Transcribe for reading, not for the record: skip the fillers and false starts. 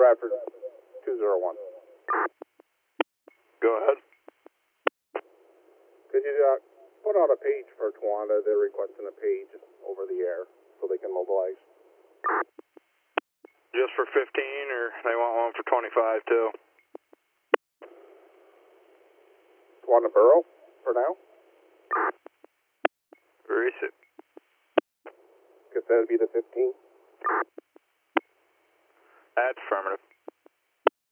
Bradford 201. Go ahead. Could you put out a page for Tawanda? They're requesting a page over the air so they can mobilize. Just for 15, or they want one for 25 too? Tawanda Borough for now? Where is it? Guess that'd be the 15.